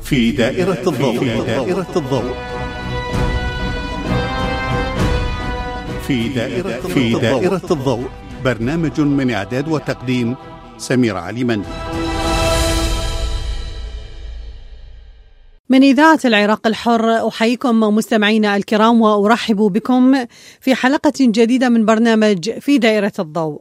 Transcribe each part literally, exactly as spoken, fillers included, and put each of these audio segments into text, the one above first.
في دائرة الضوء. في دائرة الضوء. في دائرة في دائرة الضوء، برنامج من إعداد وتقديم سميرة علي مندي. من إذاعة العراق الحر أحييكم مستمعينا الكرام وأرحب بكم في حلقة جديدة من برنامج في دائرة الضوء.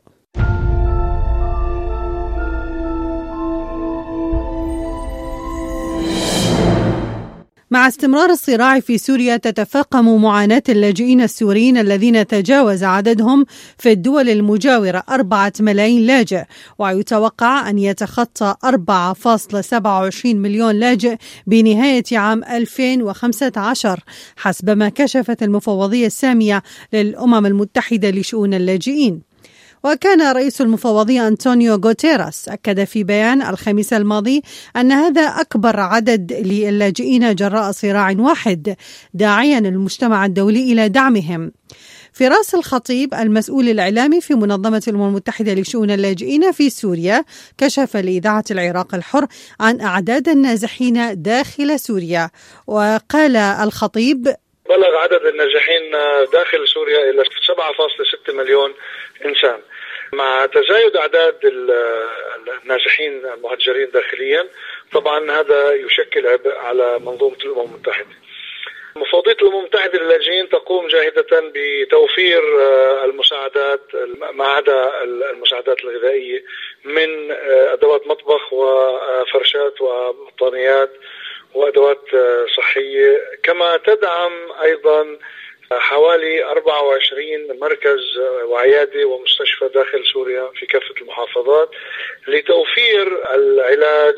مع استمرار الصراع في سوريا تتفاقم معاناة اللاجئين السوريين الذين تجاوز عددهم في الدول المجاورة أربعة ملايين لاجئ، ويتوقع أن يتخطى أربعة فاصلة سبعة وعشرين مليون لاجئ بنهاية عام ألفين وخمسة عشر حسب ما كشفت المفوضية السامية للأمم المتحدة لشؤون اللاجئين. وكان رئيس المفوضية أنطونيو غوتيريس أكد في بيان الخميس الماضي أن هذا أكبر عدد للاجئين جراء صراع واحد، داعيا المجتمع الدولي إلى دعمهم. فراس الخطيب المسؤول الإعلامي في منظمة الأمم المتحدة لشؤون اللاجئين في سوريا كشف لإذاعة العراق الحر عن أعداد النازحين داخل سوريا، وقال الخطيب: بلغ عدد النازحين داخل سوريا إلى سبعة فاصلة ستة مليون إنسان، مع تزايد أعداد النازحين المهجرين داخليا. طبعا هذا يشكل عبء على منظومة الأمم المتحدة. مفوضية الأمم المتحدة للاجئين تقوم جاهدة بتوفير المساعدات ما عدا المساعدات الغذائية من أدوات مطبخ وفرشات وبطانيات وأدوات صحية، كما تدعم أيضا حوالي أربعة وعشرين مركز وعيادة ومستشفى داخل سوريا في كافة المحافظات لتوفير العلاج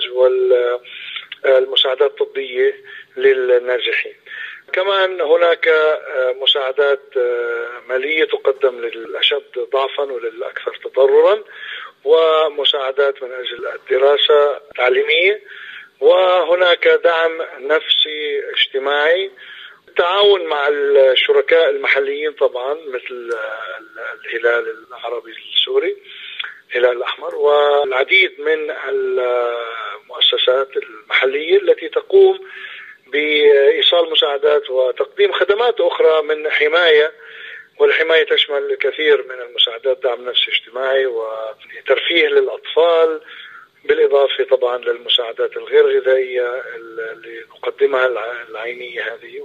والمساعدات الطبية للنازحين. كمان هناك مساعدات مالية تقدم للأشد ضعفا وللأكثر تضررا، ومساعدات من أجل الدراسة التعليمية، وهناك دعم نفسي اجتماعي، التعاون مع الشركاء المحليين طبعا مثل الهلال العربي السوري، الهلال الأحمر، والعديد من المؤسسات المحلية التي تقوم بإيصال مساعدات وتقديم خدمات أخرى من حماية، والحماية تشمل الكثير من المساعدات، دعم نفسي اجتماعي وترفيه للأطفال، بالإضافة طبعا للمساعدات الغير غذائية اللي نقدمها العينية هذه،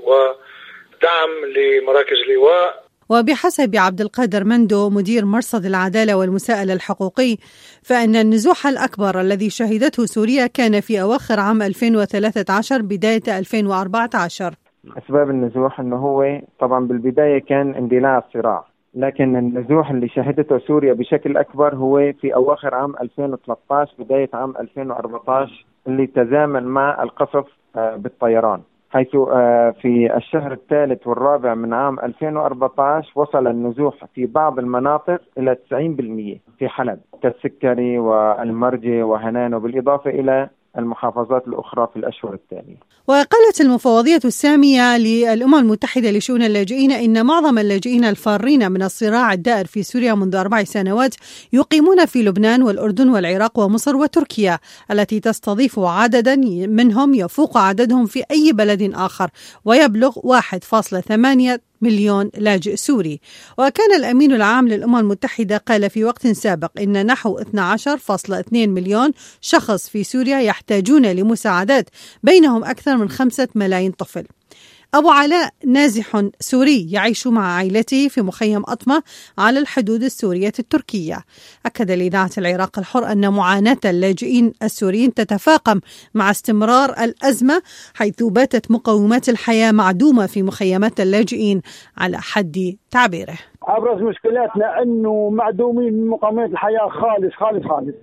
ودعم لمراكز اللواء. وبحسب عبد القادر مندو مدير مرصد العدالة والمساءلة الحقوقي، فإن النزوح الأكبر الذي شهدته سوريا كان في أواخر عام ألفين وثلاثة عشر بداية ألفين وأربعة عشر. أسباب النزوح أنه هو طبعا بالبداية كان اندلاع الصراع، لكن النزوح اللي شهدته سوريا بشكل أكبر هو في أواخر عام ألفين وثلاثة عشر بداية عام ألفين وأربعة عشر، اللي تزامن مع القصف بالطيران، حيث في الشهر الثالث والرابع من عام ألفين وأربعة عشر وصل النزوح في بعض المناطق إلى تسعين بالمئة في حلب كالسكري والمرجي وهنان، وبالإضافة إلى المحافظات الأخرى في الأشهر التالية. وقالت المفوضية السامية للأمم المتحدة لشؤون اللاجئين إن معظم اللاجئين الفارين من الصراع الدائر في سوريا منذ أربع سنوات يقيمون في لبنان والأردن والعراق ومصر وتركيا التي تستضيف عددا منهم يفوق عددهم في أي بلد آخر، ويبلغ واحد فاصلة ثمانية مليون لاجئ سوري. وكان الأمين العام للأمم المتحدة قال في وقت سابق إن نحو اثني عشر فاصلة اثنين مليون شخص في سوريا يحتاجون لمساعدات، بينهم أكثر من خمسة ملايين طفل. أبو علاء نازح سوري يعيش مع عائلته في مخيم أطمة على الحدود السورية التركية. أكد لإذاعة العراق الحر أن معاناة اللاجئين السوريين تتفاقم مع استمرار الأزمة، حيث باتت مقومات الحياة معدومة في مخيمات اللاجئين على حد تعبيره. أبرز مشكلاتنا أنه معدومين من مقومات الحياة خالص خالص خالص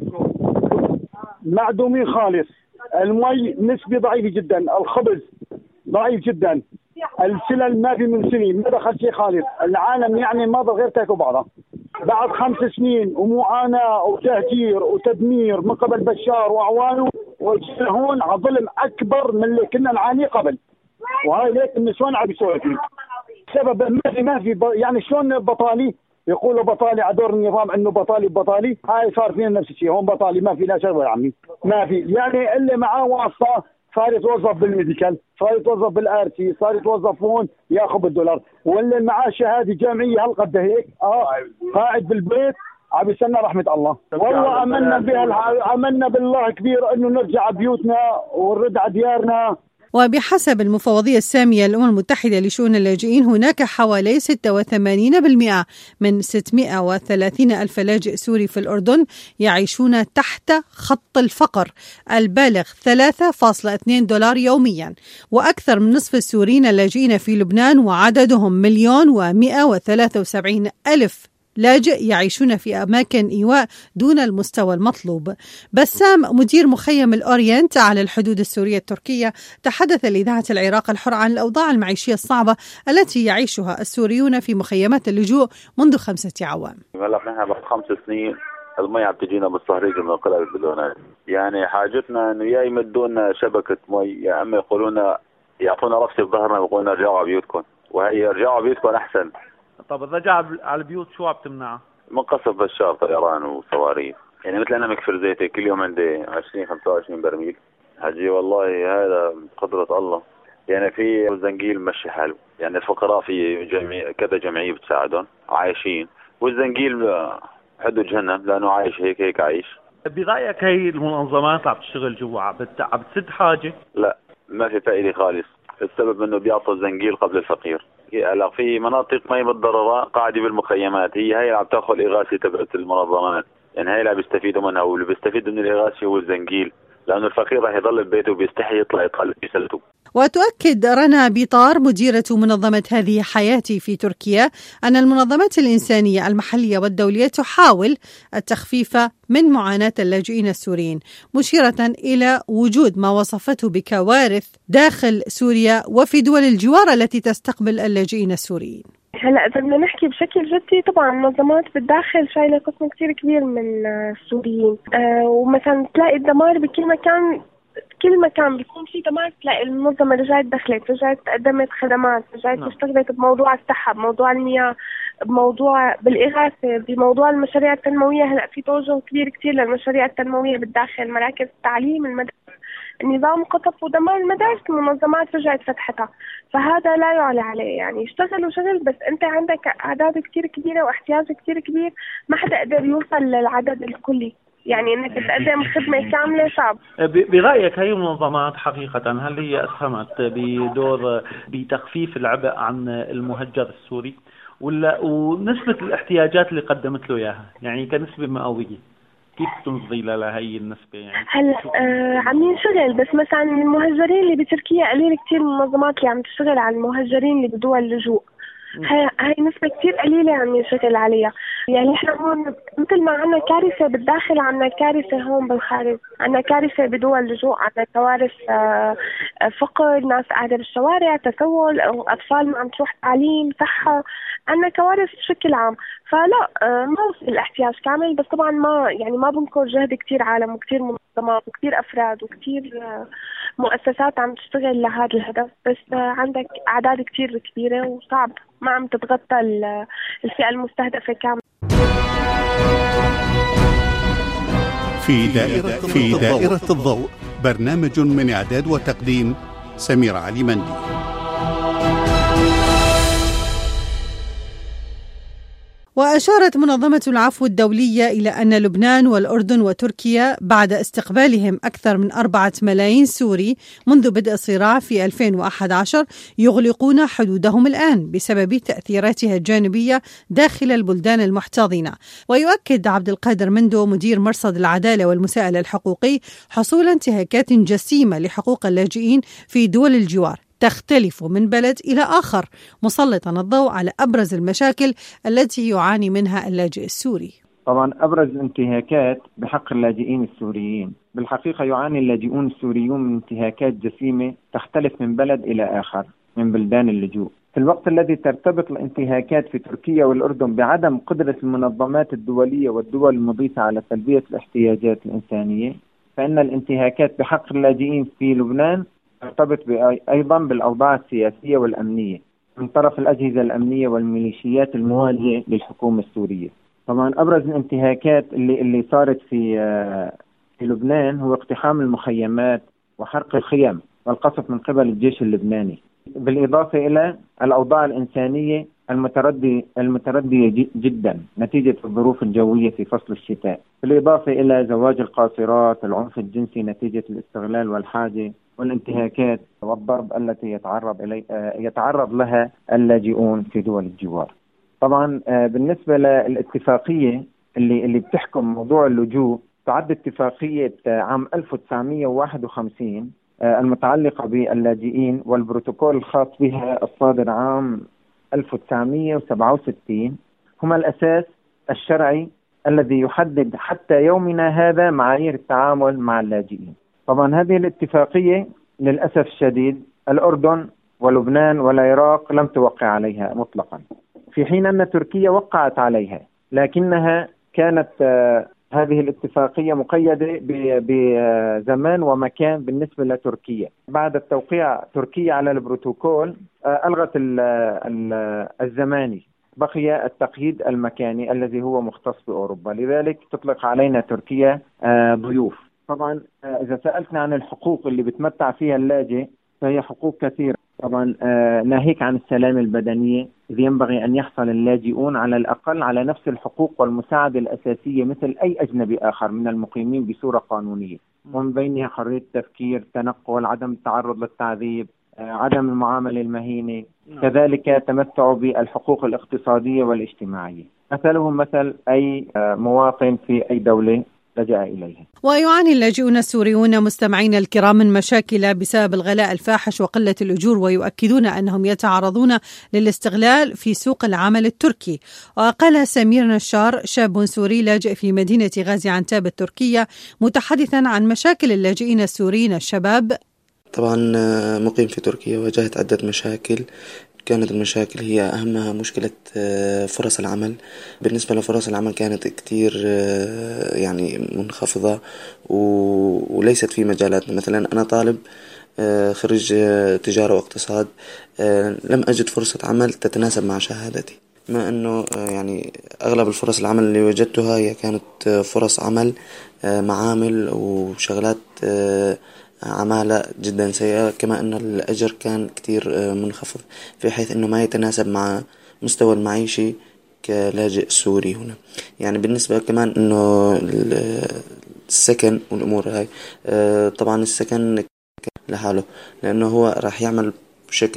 معدومين خالص. المي نسبة ضعيفة جدا، الخبز ضعيف جدا، السلل ما في من سنين، ما دخل شيء خالص. العالم يعني ما ضل غير تاكل بعضها بعد خمس سنين ومعاناة وتهجير وتدمير من قبل بشار وأعوانه، وجينا هون على ظلم أكبر من اللي كنا نعانيه قبل. وهاي ليك النسوان عم يسوي فيه سبب ما في ما في يعني شلون بطالي يقولوا بطالي على دور النظام انه بطالي بطالي. هاي صار فينا نفس الشيء، هون بطالي ما في لا شغل يا عمي، ما في يعني اللي معاه واسطه صار يتوظف بالميديكال، صار يتوظف بالارتي، صار يتوظف هون ياخذ بالدولار، واللي معاه شهاده جامعيه هالقد هيك اه قاعد بالبيت عم يستنى رحمه الله. والله امنا بها امنا بالله كبير انه نرجع بيوتنا ونرد على ديارنا. وبحسب المفوضية السامية للأمم المتحدة لشؤون اللاجئين هناك حوالي ستة وثمانين بالمئة من ستمائة وثلاثين ألف لاجئ سوري في الأردن يعيشون تحت خط الفقر البالغ ثلاثة فاصلة اثنين دولار يوميا، وأكثر من نصف السوريين اللاجئين في لبنان وعددهم مليون ومئة وثلاثة وسبعين ألف لاجئ يعيشون في أماكن إيواء دون المستوى المطلوب. بسام مدير مخيم الأورينت على الحدود السورية التركية تحدث لإذاعة العراق الحر عن الأوضاع المعيشية الصعبة التي يعيشها السوريون في مخيمات اللجوء منذ خمسة أعوام. هلا نحن بعد خمس سنين المي عم تجينا بالصهريج من قلب البلونات، يعني حاجتنا انه يا يمدونا شبكة مي يا اما يقولون يعطونا رفسة بظهرنا ويقولون ارجعوا على بيوتكم، وهي ارجعوا على بيوتكم احسن. طب الرجعة على البيوت شو عم تمنعها؟ من قصف بشار طيران وصواريخ، يعني مثل انا مكفر زيتي كل يوم عندي عشرين خمسة وعشرين برميل. حجي والله هذا قدرة الله، يعني في الزنقيل مشي حاله، يعني الفقراء في جمعية كذا جمعية بتساعدهم عايشين، والزنقيل حده جهنم لانه عايش هيك هيك عايش. برأيك هي المنظمات عم تشتغل جوا عم بتسد حاجة؟ لا ما في فائدة خالص، السبب انه بيعطوا الزنقيل قبل الفقير. هلا في مناطق مي متضررة قاعدة بالمخيمات، هي هي اللي عم تاخذ الإغاثة تبعت المنظمات، يعني هي اللي بيستفيدوا منها، واللي بيستفيد من الإغاثة هو الزنقيل، لأنه الفقير راح يضل ببيته وبيستحي يطلع يطلع بسلته. وتؤكد رنا بيطار مديرة منظمة هذه حياتي في تركيا أن المنظمات الإنسانية المحلية والدولية تحاول التخفيف من معاناة اللاجئين السوريين، مشيرة إلى وجود ما وصفته بكوارث داخل سوريا وفي دول الجوار التي تستقبل اللاجئين السوريين. هلا إذا بدنا نحكي بشكل جدي، طبعا المنظمات بالداخل شايلة قسم كتير كبير من السوريين، أه ومثلا تلاقي الدمار بكل مكان، كل مكان بيكون في دمار تلاقي المنظمة رجعت دخلت، رجعت قدمت خدمات، رجعت اشتغلت بموضوع الصحة، بموضوع المياه، بموضوع بالإغاثة، بموضوع المشاريع التنموية. هلا في توجه كبير كتير للمشاريع التنموية بالداخل، مراكز التعليم، المدارس، النظام قطف ودمار المدارس، المنظمات رجعت فتحتها، فهذا لا يعلى عليه. يعني اشتغل وشغل، بس انت عندك اعداد كتير كبيرة واحتياج كتير كبير، ما حدا قدر يوصل للعدد الكلي، يعني انك تقدم خدمة كاملة صعب. برأيك هي المنظمات حقيقة هل هي اسهمت بدور بتخفيف العبء عن المهجر السوري، ولا ونسبة الاحتياجات اللي قدمت له اياها يعني كنسبة مئوية كيف تنظري لهي النسبة؟ يعني هلا آه عم ينشغل، بس مثلا المهجرين اللي بتركيا قليل كتير من المنظمات اللي عم تشتغل على المهجرين اللي بدول اللجوء، هاي هاي نسبة كتير قليلة عم ينشغل عليها. يعني احنا هون مثل ما عنا كارثة بالداخل عنا كارثة هون بالخارج، عنا كارثة بدول اللجوء، عنا كوارث آه فقر، ناس قاعدة بالشوارع، تسول، أطفال ما عم تروح تعليم، صحة، عنا كوارث بشكل عام. فلا آه ما وصل الاحتياج كامل، بس طبعا ما يعني ما بنكر جهد كتير عالم وكتير منظمات وكتير أفراد وكتير آه مؤسسات عم تشتغل لهذا الهدف، بس آه عندك أعداد كتير كبيرة وصعب ما عم تتغطى الفئة المستهدفة كامل. في دائرة في دائرة الضوء، برنامج من إعداد وتقديم سمير علي مندي. وأشارت منظمة العفو الدولية إلى أن لبنان والأردن وتركيا بعد استقبالهم أكثر من أربعة ملايين سوري منذ بدء الصراع في ألفين وأحد عشر يغلقون حدودهم الآن بسبب تأثيراتها الجانبية داخل البلدان المحتضنة. ويؤكد عبد القادر مندو مدير مرصد العدالة والمساءلة الحقوقي حصول انتهاكات جسيمة لحقوق اللاجئين في دول الجوار تختلف من بلد إلى آخر، مسلطا الضوء على أبرز المشاكل التي يعاني منها اللاجئ السوري. طبعا أبرز الانتهاكات بحق اللاجئين السوريين، بالحقيقة يعاني اللاجئون السوريون من انتهاكات جسيمة تختلف من بلد إلى آخر من بلدان اللجوء. في الوقت الذي ترتبط الانتهاكات في تركيا والأردن بعدم قدرة المنظمات الدولية والدول المضيفة على تلبية الاحتياجات الإنسانية، فإن الانتهاكات بحق اللاجئين في لبنان ترتبط أيضا بالأوضاع السياسية والأمنية من طرف الأجهزة الأمنية والميليشيات المواجهة للحكومة السورية. طبعا أبرز الانتهاكات اللي اللي صارت في في لبنان هو اقتحام المخيمات وحرق الخيام والقصف من قبل الجيش اللبناني، بالإضافة إلى الأوضاع الإنسانية المتردية المتردية جدا نتيجة الظروف الجوية في فصل الشتاء، بالإضافة إلى زواج القاصرات، العنف الجنسي نتيجة الاستغلال والحاجة والانتهاكات والضرب التي يتعرض إلي يتعرض لها اللاجئون في دول الجوار. طبعا بالنسبة للاتفاقية اللي اللي بتحكم موضوع اللجوء، تعد اتفاقية عام ألف وتسعمئة وواحد وخمسين المتعلقة باللاجئين والبروتوكول الخاص بها الصادر عام ألف وتسعمئة وسبعة وستين هما الأساس الشرعي الذي يحدد حتى يومنا هذا معايير التعامل مع اللاجئين. طبعا هذه الاتفاقية للأسف الشديد الأردن ولبنان والعراق لم توقع عليها مطلقا، في حين أن تركيا وقعت عليها، لكنها كانت هذه الاتفاقية مقيدة بزمان ومكان بالنسبة لتركيا. بعد التوقيع تركيا على البروتوكول ألغت الزماني، بقي التقييد المكاني الذي هو مختص بأوروبا، لذلك تطلق علينا تركيا ضيوف. طبعا إذا سألتنا عن الحقوق اللي بتمتع فيها اللاجئ فهي حقوق كثيرة، طبعا ناهيك عن السلامة البدنية، إذ ينبغي أن يحصل اللاجئون على الأقل على نفس الحقوق والمساعدة الأساسية مثل أي أجنبي آخر من المقيمين بصورة قانونية، ومن بينها حرية التفكير، تنقل، عدم التعرض للتعذيب، عدم المعاملة المهينة، كذلك تمتع بالحقوق الاقتصادية والاجتماعية، مثلهم مثل أي مواطن في أي دولة لجأ إليها. ويعاني اللاجئون السوريون مستمعين الكرام من مشاكل بسبب الغلاء الفاحش وقلة الأجور، ويؤكدون أنهم يتعرضون للاستغلال في سوق العمل التركي. وقال سمير نشار شاب سوري لاجئ في مدينة غازي عنتاب التركية متحدثا عن مشاكل اللاجئين السوريين الشباب: طبعا مقيم في تركيا واجهت عدة مشاكل، كانت المشاكل هي أهمها مشكلة فرص العمل. بالنسبة لفرص العمل كانت كتير يعني منخفضة وليست في مجالاتنا. مثلا أنا طالب خريج تجارة واقتصاد، لم أجد فرصة عمل تتناسب مع شهادتي، ما أنه يعني أغلب الفرص العمل اللي وجدتها هي كانت فرص عمل معامل وشغلات عمالة جدا سيئة، كما أن الأجر كان كتير منخفض في حيث أنه ما يتناسب مع مستوى المعيشي كلاجئ سوري هنا. يعني بالنسبة كمان أنه السكن والأمور هاي، طبعا السكن لحاله لأنه هو راح يعمل بشكل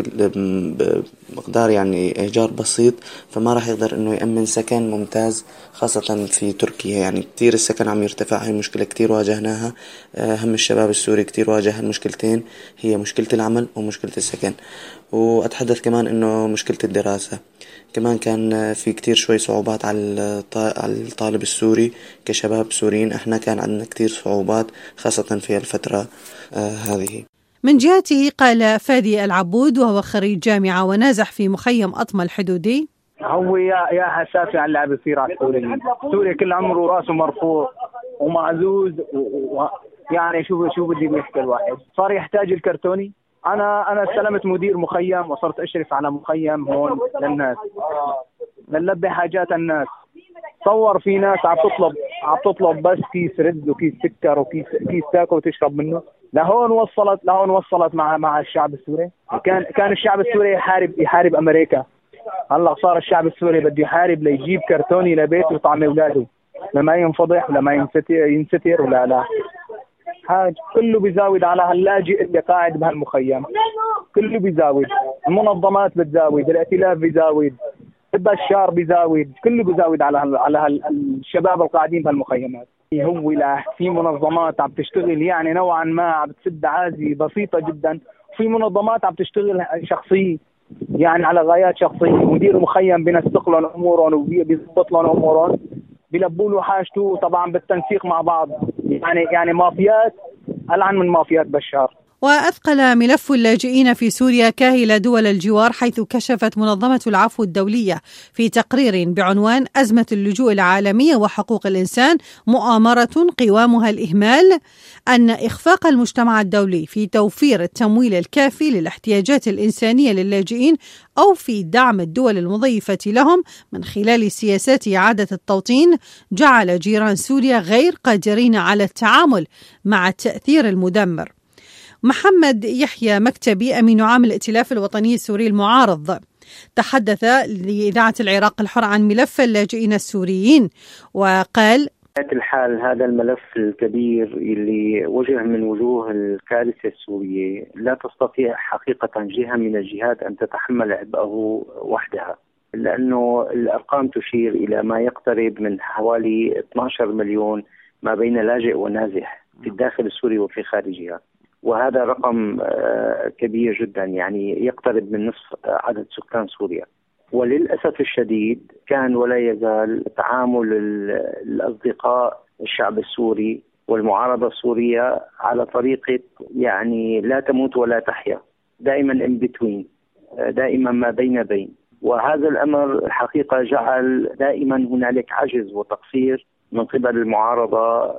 بمقدار يعني إيجار بسيط، فما راح يقدر إنه يأمن سكن ممتاز خاصة في تركيا. يعني كتير السكن عم يرتفع، هاي مشكلة كتير واجهناها. هم الشباب السوري كتير واجه المشكلتين، هي مشكلة العمل ومشكلة السكن. وأتحدث كمان إنه مشكلة الدراسة كمان كان في كتير شوي صعوبات على الطالب السوري كشباب سوريين، إحنا كان عندنا كتير صعوبات خاصة في الفترة آه هذه. من جهته قال فادي العبود وهو خريج جامعة ونازح في مخيم أطمة الحدودي: هو يا يا حساسي على اللي بيصير على السوريين، سوريا كل عمره راسه مرفوع ومعزوز و... يعني شو شو بدي بيحكي الواحد، صار يحتاج الكرتوني. انا انا استلمت مدير مخيم وصرت اشرف على مخيم هون للناس، نلبي حاجات الناس. صور في ناس عم تطلب عم تطلب بس كيس رز وكيس سكر وكيس كيس تاكل وتشرب منه. لهون وصلت لهون وصلت مع مع الشعب السوري. كان كان الشعب السوري يحارب يحارب امريكا، هلا صار الشعب السوري بده يحارب ليجيب كرتوني لبيته وطعم اولاده لما ينفضح ولا ما ينستر ينستر ولا لا. حاج كله بيزاود على هاللاجئ اللي قاعد بهالمخيم، كله بيزاود، المنظمات بتزاود، الائتلاف بيزاود، البشار بيزاود، كله بيزاود على هال على هالشباب القاعدين بهالمخيمات. هو لا في منظمات عم تشتغل يعني نوعا ما عم بتسد عازي بسيطة جدا، وفي منظمات عم تشتغل شخصية يعني على غايات شخصية. مدير مخيم بينسق لهم أمورهم وبيضبط لهم أمورهم، بيلبوا له حاجته طبعا بالتنسيق مع بعض. يعني يعني مافيات ألعن من مافيات بشار. وأثقل ملف اللاجئين في سوريا كاهل دول الجوار، حيث كشفت منظمة العفو الدولية في تقرير بعنوان أزمة اللجوء العالمية وحقوق الإنسان مؤامرة قوامها الإهمال أن إخفاق المجتمع الدولي في توفير التمويل الكافي للاحتياجات الإنسانية للاجئين أو في دعم الدول المضيفة لهم من خلال سياسات إعادة التوطين جعل جيران سوريا غير قادرين على التعامل مع التأثير المدمر. محمد يحيى مكتبي أمين عام الائتلاف الوطني السوري المعارض تحدث لإذاعة العراق الحر عن ملف اللاجئين السوريين وقال: الحال هذا الملف الكبير اللي وجه من وجوه الكارثة السورية لا تستطيع حقيقة جهة من الجهات أن تتحمل عبئه وحدها، لأنه الأرقام تشير إلى ما يقترب من حوالي اثني عشر مليون ما بين لاجئ ونازح في الداخل السوري وفي خارجها، وهذا رقم كبير جدا، يعني يقترب من نصف عدد سكان سوريا. وللأسف الشديد كان ولا يزال تعامل الأصدقاء الشعب السوري والمعارضة السورية على طريقة يعني لا تموت ولا تحيا، دائما in between، دائما ما بين بين. وهذا الأمر الحقيقة جعل دائما هنالك عجز وتقصير من قبل المعارضة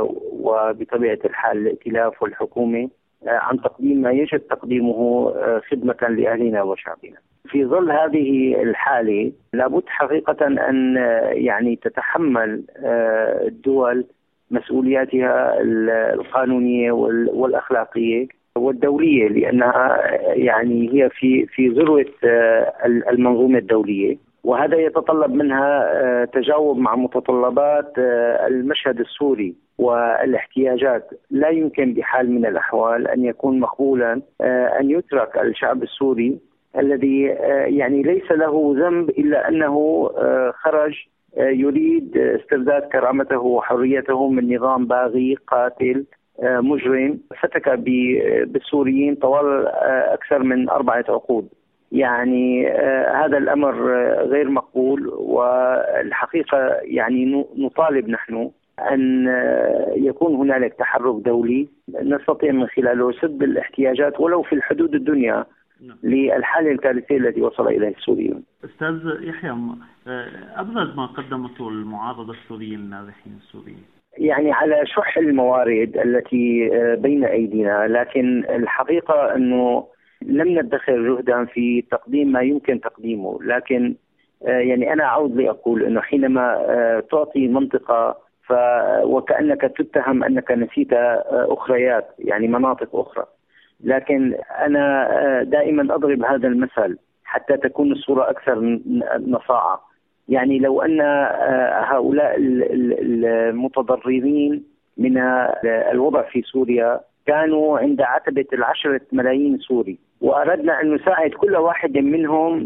وبطبيعة الحال الائتلاف والحكومة عن تقديم ما يجب تقديمه خدمة لأهلنا وشعبنا. في ظل هذه الحالة لابد حقيقة أن يعني تتحمل الدول مسؤولياتها القانونية والأخلاقية والدولية، لأنها يعني هي في في ذروة المنظومة الدولية، وهذا يتطلب منها تجاوب مع متطلبات المشهد السوري والاحتياجات. لا يمكن بحال من الأحوال أن يكون مقبولا أن يترك الشعب السوري الذي يعني ليس له ذنب إلا أنه خرج يريد استرداد كرامته وحريته من نظام باغي قاتل مجرم فتك بالسوريين طوال أكثر من أربعة عقود. يعني هذا الأمر غير مقبول، والحقيقة يعني نطالب نحن أن يكون هنالك تحرك دولي نستطيع من خلاله سد الاحتياجات ولو في الحدود الدنيا للحالة الكارثية التي وصل إليها السوريون. أستاذ يحيى، أبرز ما قدمته المعارضة السورية للنازحين السوريين يعني على شح الموارد التي بين أيدينا، لكن الحقيقة أنه لم ندخر جهدا في تقديم ما يمكن تقديمه. لكن يعني أنا أعود لأقول أنه حينما تعطي منطقة ف وكأنك تتهم أنك نسيت أخريات، يعني مناطق أخرى. لكن أنا دائما أضرب هذا المثل حتى تكون الصورة أكثر نصاعة. يعني لو أن هؤلاء المتضررين من الوضع في سوريا كانوا عند عتبة العشرة ملايين سوري، وأردنا أن نساعد كل واحد منهم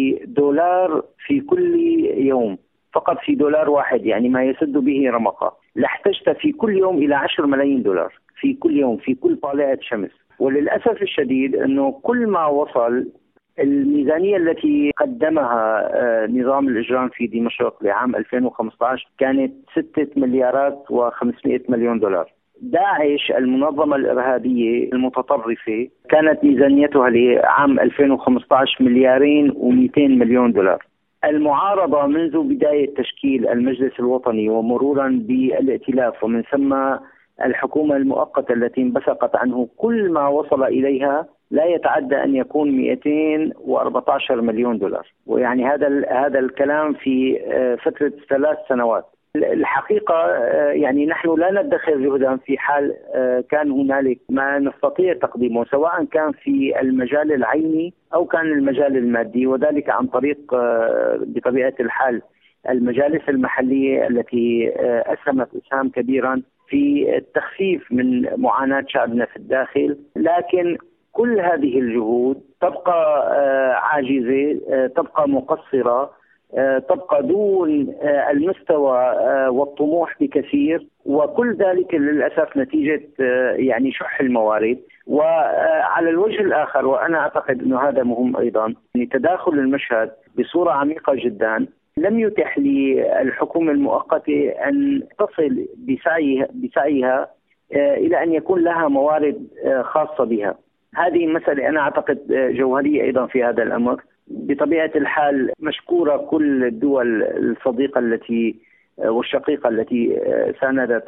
بدولار في كل يوم، فقط في دولار واحد، يعني ما يسد به رمقة، لاحتجت في كل يوم إلى عشر ملايين دولار في كل يوم في كل طالعة شمس. وللأسف الشديد أنه كل ما وصل الميزانية التي قدمها نظام الإجرام في دمشق لعام ألفين وخمسة عشر كانت ستة مليارات وخمسمائة مليون دولار. داعش المنظمة الإرهابية المتطرفة كانت ميزانيتها لعام ألفين وخمسة عشر مليارين ومئتين مليون دولار. المعارضة منذ بداية تشكيل المجلس الوطني ومرورا بالائتلاف ومن ثم الحكومة المؤقتة التي انبثقت عنه، كل ما وصل إليها لا يتعدى أن يكون مئتين وأربعة عشر مليون دولار، ويعني هذا هذا الكلام في فترة ثلاث سنوات. الحقيقة يعني نحن لا ندخر جهدا في حال كان هنالك ما نستطيع تقديمه، سواء كان في المجال العيني أو كان المجال المادي، وذلك عن طريق بطبيعة الحال المجالس المحلية التي أسهمت إسهام كبيرا في التخفيف من معاناة شعبنا في الداخل. لكن كل هذه الجهود تبقى عاجزة، تبقى مقصرة، تبقى دون المستوى والطموح بكثير، وكل ذلك للأسف نتيجة يعني شح الموارد. وعلى الوجه الآخر، وأنا أعتقد أنه هذا مهم أيضا، يعني تداخل المشهد بصورة عميقة جدا لم يتح للحكومة المؤقتة أن تصل بسعيها, بسعيها إلى أن يكون لها موارد خاصة بها. هذه مسألة أنا أعتقد جوهرية أيضا في هذا الأمر. بطبيعة الحال مشكورة كل الدول الصديقة التي والشقيقة التي ساندت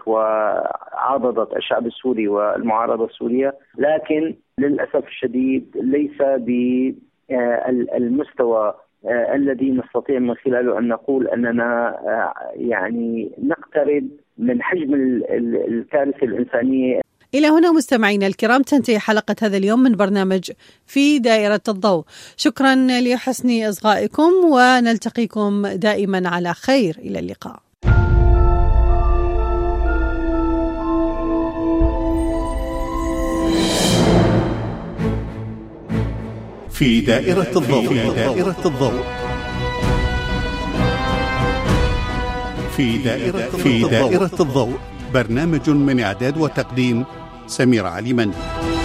وعاضدت الشعب السوري والمعارضة السورية، لكن للأسف الشديد ليس بالمستوى الذي نستطيع من خلاله أن نقول أننا يعني نقترب من حجم الكارثة الإنسانية. إلى هنا مستمعينا الكرام تنتهي حلقة هذا اليوم من برنامج في دائرة الضوء. شكرا لحسن إصغائكم ونلتقيكم دائما على خير. إلى اللقاء. في دائرة الضوء في دائرة الضوء في دائرة في دائرة الضوء برنامج من إعداد وتقديم سمير علي من.